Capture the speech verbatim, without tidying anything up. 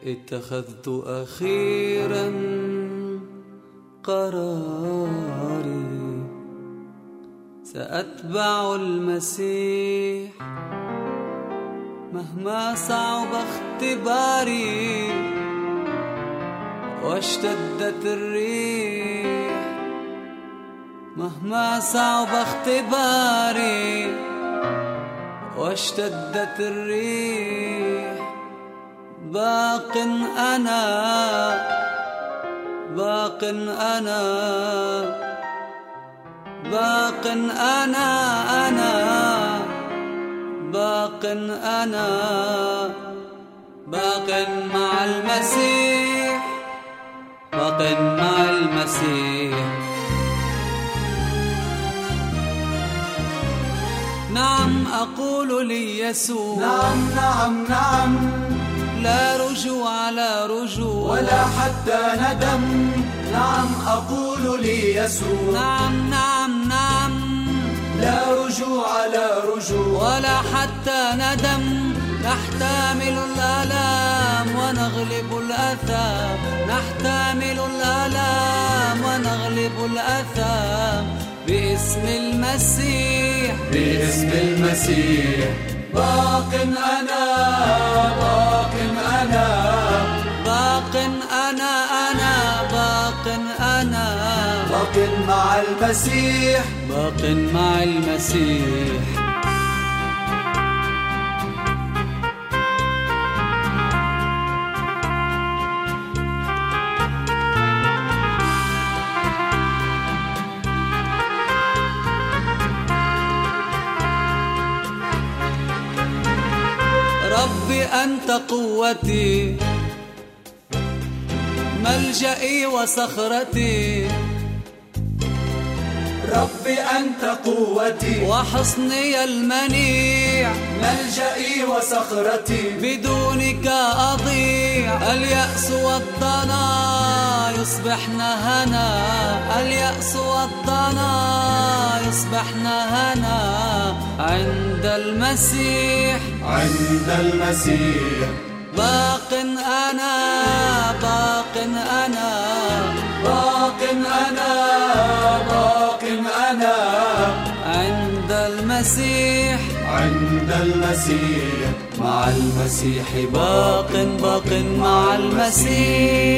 اتخذت أخيرا قراري، سأتبع المسيح مهما صعب اختباري واشتدت الريح. مهما صعب اختباري واشتدت الريح، باق أنا باق أنا باق أنا أنا باق أنا باق مع المسيح باق مع المسيح. نعم أقول لي يسوع، نعم نعم نعم، لا رجوع لا رجوع ولا حتى ندم. نعم أقول لي يسوع، نعم نعم نعم، لا رجوع لا رجوع ولا حتى ندم. نحتمل الآلام ونغلب الآثام، نحتمل الآلام ونغلب الآثام باسم المسيح باسم المسيح. باق أنا باق أنا باق أنا أنا باق أنا باق مع المسيح باق مع المسيح. ربي أنت قوتي، ملجئي وصخرتي. ربي أنت قوتي وحصني المنيع، ملجئي وصخرتي. بدونك أضيع. اليأس والضنا يصبحن هنا، اليأس والضنا يصبحن هنا عند المسيح عند المسيح. باق أنا باق أنا باق أنا باق أنا عند المسيح عند المسيح. مع المسيح باق باق مع المسيح.